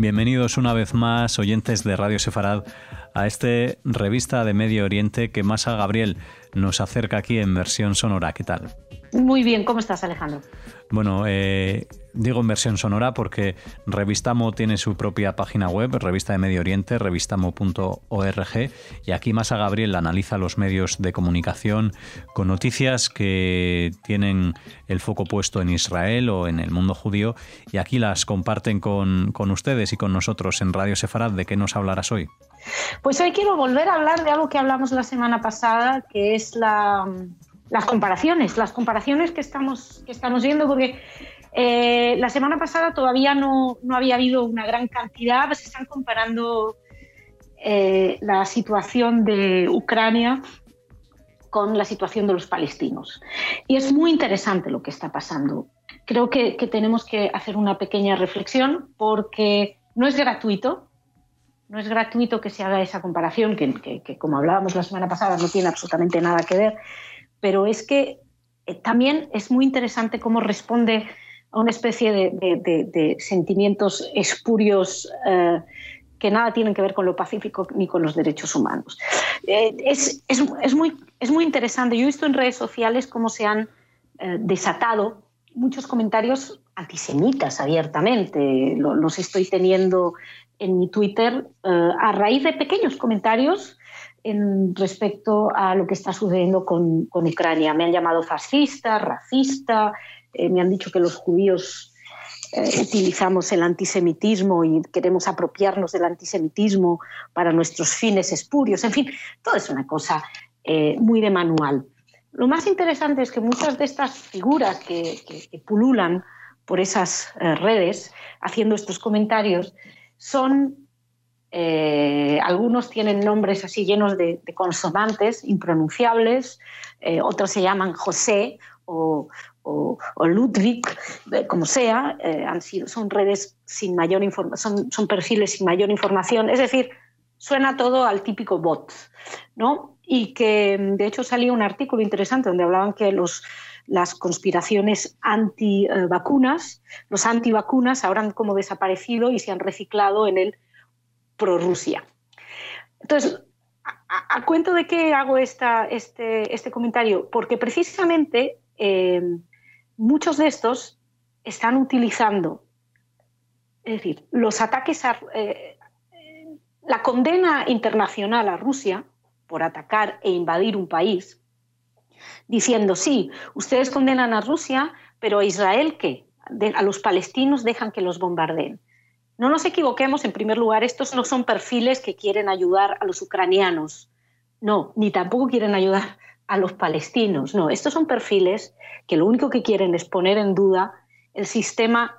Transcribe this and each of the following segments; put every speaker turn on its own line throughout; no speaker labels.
Bienvenidos una vez más, oyentes de Radio Sefarad, a este revista de Medio Oriente que Masa Gabriel nos acerca aquí en versión sonora. ¿Qué tal?
Muy bien, ¿cómo estás, Alejandro?
Bueno, digo en versión sonora porque Revistamo tiene su propia página web, Revista de Medio Oriente, revistamo.org, y aquí Masa Gabriel analiza los medios de comunicación con noticias que tienen el foco puesto en Israel o en el mundo judío, y aquí las comparten con ustedes y con nosotros en Radio Sefarad. ¿De qué nos hablarás hoy?
Pues hoy quiero volver a hablar de algo que hablamos la semana pasada, que es las comparaciones que estamos viendo, porque la semana pasada todavía no había habido una gran cantidad, se están comparando la situación de Ucrania con la situación de los palestinos. Y es muy interesante lo que está pasando. Creo que tenemos que hacer una pequeña reflexión porque no es gratuito. No es gratuito que se haga esa comparación, que como hablábamos la semana pasada no tiene absolutamente nada que ver, pero es que también es muy interesante cómo responde a una especie de sentimientos espurios que nada tienen que ver con lo pacífico ni con los derechos humanos. Es muy interesante. Yo he visto en redes sociales cómo se han desatado muchos comentarios antisemitas abiertamente. Los estoy teniendo en mi Twitter a raíz de pequeños comentarios respecto a lo que está sucediendo con Ucrania. Me han llamado fascista, racista, me han dicho que los judíos utilizamos el antisemitismo y queremos apropiarnos del antisemitismo para nuestros fines espurios. En fin, todo es una cosa muy de manual. Lo más interesante es que muchas de estas figuras que pululan por esas redes haciendo estos comentarios son, algunos tienen nombres así llenos de consonantes impronunciables, otros se llaman José o Ludwig, como sea, son redes sin mayor información, son perfiles sin mayor información, es decir, suena todo al típico bot, ¿no? Y que de hecho salía un artículo interesante donde hablaban que las conspiraciones antivacunas, los antivacunas ahora han como desaparecido y se han reciclado en el pro-Rusia. Entonces, ¿a cuento de qué hago este comentario? Porque precisamente muchos de estos están utilizando, es decir, los ataques la condena internacional a Rusia por atacar e invadir un país, diciendo, sí, ustedes condenan a Rusia, pero ¿a Israel qué? A los palestinos dejan que los bombardeen. No nos equivoquemos, en primer lugar, estos no son perfiles que quieren ayudar a los ucranianos, no, ni tampoco quieren ayudar a los palestinos, no, estos son perfiles que lo único que quieren es poner en duda el sistema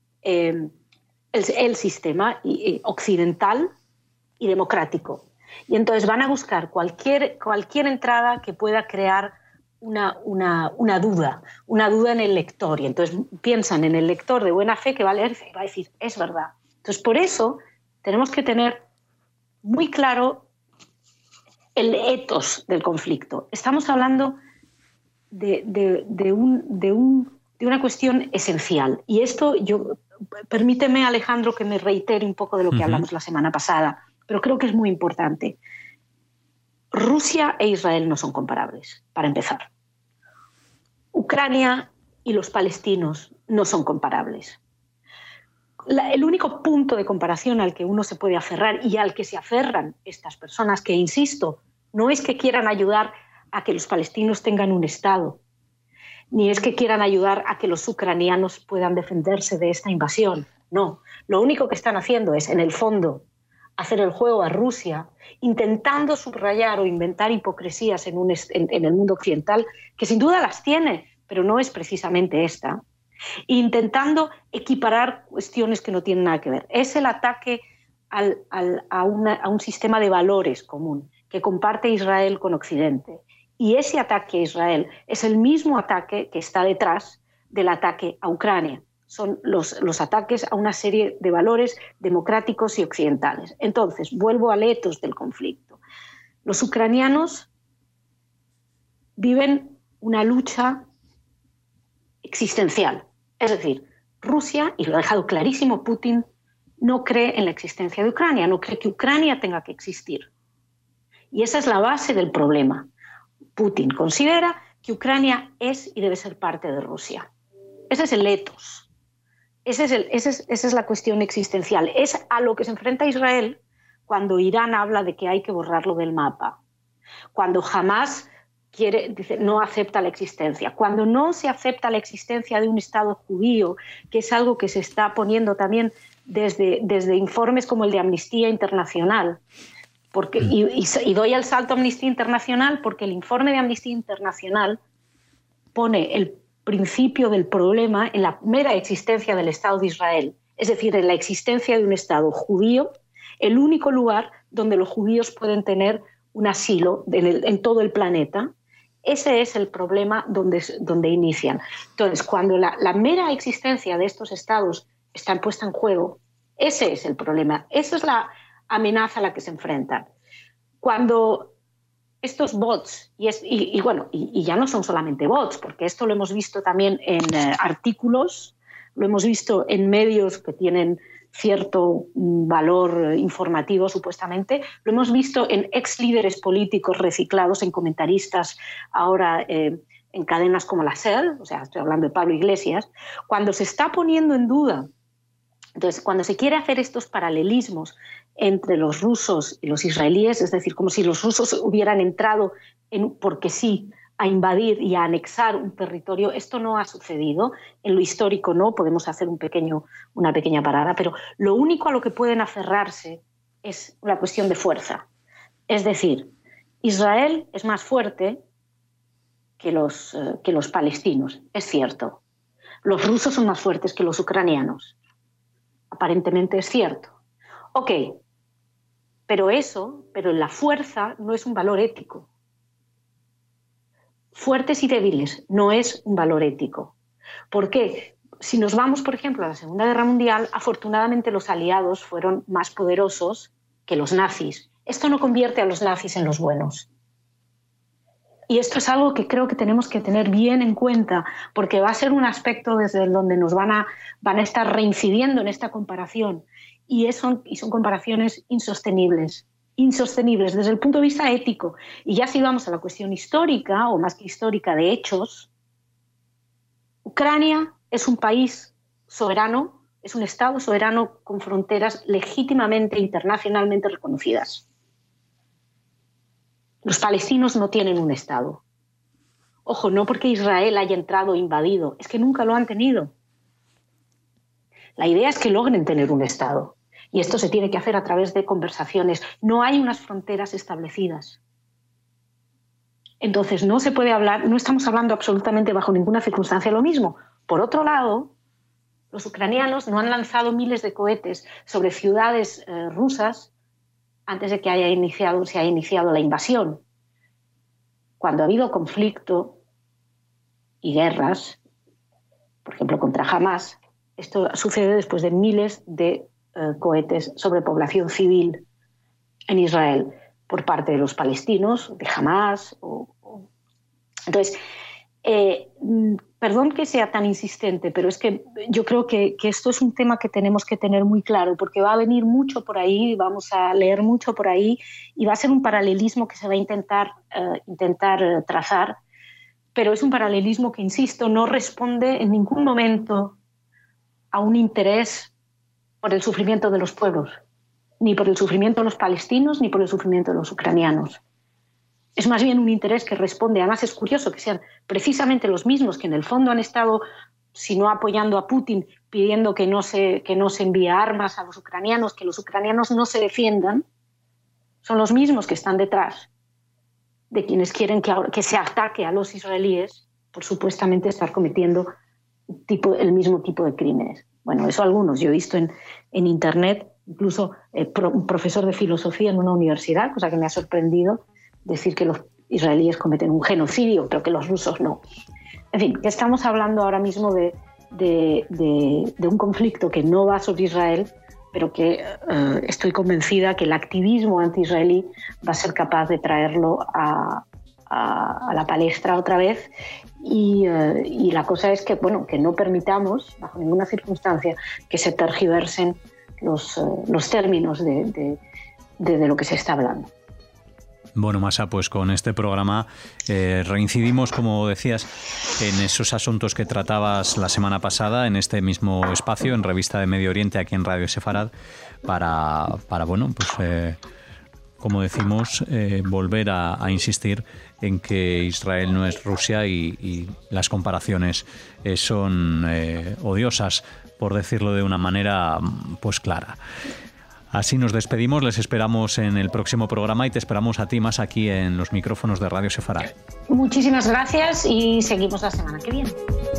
occidental y democrático. Y entonces van a buscar cualquier entrada que pueda crear una duda en el lector. Y entonces piensan en el lector de buena fe que va a leer y va a decir, es verdad. Entonces, por eso tenemos que tener muy claro el ethos del conflicto. Estamos hablando de una cuestión esencial. Y esto, permíteme, Alejandro, que me reitere un poco de lo que hablamos la semana pasada, pero creo que es muy importante. Rusia e Israel no son comparables, para empezar. Ucrania y los palestinos no son comparables. El único punto de comparación al que uno se puede aferrar y al que se aferran estas personas, que insisto, no es que quieran ayudar a que los palestinos tengan un Estado, ni es que quieran ayudar a que los ucranianos puedan defenderse de esta invasión. No, lo único que están haciendo es, en el fondo, hacer el juego a Rusia, intentando subrayar o inventar hipocresías en el mundo occidental, que sin duda las tiene, pero no es precisamente esta, intentando equiparar cuestiones que no tienen nada que ver. Es el ataque a un sistema de valores común que comparte Israel con Occidente. Y ese ataque a Israel es el mismo ataque que está detrás del ataque a Ucrania. Son los ataques a una serie de valores democráticos y occidentales. Entonces, vuelvo al ethos del conflicto. Los ucranianos viven una lucha existencial. Es decir, Rusia, y lo ha dejado clarísimo Putin, no cree en la existencia de Ucrania, no cree que Ucrania tenga que existir. Y esa es la base del problema. Putin considera que Ucrania es y debe ser parte de Rusia. Ese es el ethos. Esa es la cuestión existencial. Es a lo que se enfrenta Israel cuando Irán habla de que hay que borrarlo del mapa. Cuando Hamás dice, no acepta la existencia. Cuando no se acepta la existencia de un Estado judío, que es algo que se está poniendo también desde informes como el de Amnistía Internacional. Y doy el salto a Amnistía Internacional porque el informe de Amnistía Internacional pone el principio del problema en la mera existencia del Estado de Israel, es decir, en la existencia de un Estado judío, el único lugar donde los judíos pueden tener un asilo en todo el planeta. Ese es el problema donde inician. Entonces, cuando la mera existencia de estos estados está puesta en juego, ese es el problema. Esa es la amenaza a la que se enfrentan. Cuando estos bots, y ya no son solamente bots, porque esto lo hemos visto también en artículos, lo hemos visto en medios que tienen cierto valor informativo supuestamente, lo hemos visto en ex líderes políticos reciclados, en comentaristas ahora en cadenas como la SER, o sea, estoy hablando de Pablo Iglesias, cuando se está poniendo en duda, entonces cuando se quiere hacer estos paralelismos entre los rusos y los israelíes, es decir, como si los rusos hubieran entrado porque sí, a invadir y a anexar un territorio. Esto no ha sucedido. En lo histórico no, podemos hacer una pequeña parada, pero lo único a lo que pueden aferrarse es la cuestión de fuerza. Es decir, Israel es más fuerte que los palestinos, es cierto. Los rusos son más fuertes que los ucranianos. Aparentemente es cierto. Ok, pero la fuerza no es un valor ético. Fuertes y débiles no es un valor ético. ¿Por qué? Si nos vamos, por ejemplo, a la Segunda Guerra Mundial, afortunadamente los aliados fueron más poderosos que los nazis. Esto no convierte a los nazis en los buenos. Y esto es algo que creo que tenemos que tener bien en cuenta, porque va a ser un aspecto desde donde nos van a estar reincidiendo en esta comparación. Y son comparaciones insostenibles desde el punto de vista ético. Y ya si vamos a la cuestión histórica, o más que histórica, de hechos, Ucrania es un país soberano, es un Estado soberano con fronteras legítimamente internacionalmente reconocidas. Los palestinos no tienen un Estado. Ojo, no porque Israel haya entrado e invadido, es que nunca lo han tenido. La idea es que logren tener un Estado. Y esto se tiene que hacer a través de conversaciones. No hay unas fronteras establecidas. Entonces no se puede hablar, no estamos hablando absolutamente bajo ninguna circunstancia lo mismo. Por otro lado, los ucranianos no han lanzado miles de cohetes sobre ciudades rusas antes de que se haya iniciado la invasión. Cuando ha habido conflicto y guerras, por ejemplo contra Hamás, esto sucede después de miles de cohetes sobre población civil en Israel por parte de los palestinos, de Hamás. Entonces, perdón que sea tan insistente, pero es que yo creo que esto es un tema que tenemos que tener muy claro, porque va a venir mucho por ahí, vamos a leer mucho por ahí y va a ser un paralelismo que se va a intentar trazar, pero es un paralelismo que, insisto, no responde en ningún momento a un interés por el sufrimiento de los pueblos, ni por el sufrimiento de los palestinos, ni por el sufrimiento de los ucranianos. Es más bien un interés que responde, además es curioso que sean precisamente los mismos que en el fondo han estado, si no apoyando a Putin, pidiendo que no se envíe armas a los ucranianos, que los ucranianos no se defiendan, son los mismos que están detrás de quienes quieren que se ataque a los israelíes por supuestamente estar cometiendo el mismo tipo de crímenes. Bueno, eso algunos. Yo he visto en Internet, incluso un profesor de filosofía en una universidad, cosa que me ha sorprendido, decir que los israelíes cometen un genocidio, pero que los rusos no. En fin, que estamos hablando ahora mismo de un conflicto que no va sobre Israel, pero que estoy convencida que el activismo anti-israelí va a ser capaz de traerlo a la palestra otra vez. Y la cosa es que, bueno, que no permitamos, bajo ninguna circunstancia, que se tergiversen los términos de lo que se está hablando.
Bueno, Masa, pues con este programa reincidimos, como decías, en esos asuntos que tratabas la semana pasada en este mismo espacio, en Revista de Medio Oriente, aquí en Radio Sefarad, para bueno, pues como decimos, volver a insistir en que Israel no es Rusia y las comparaciones son odiosas, por decirlo de una manera pues clara. Así nos despedimos, les esperamos en el próximo programa y te esperamos a ti más aquí en los micrófonos de Radio Sefarad.
Muchísimas gracias y seguimos la semana que viene.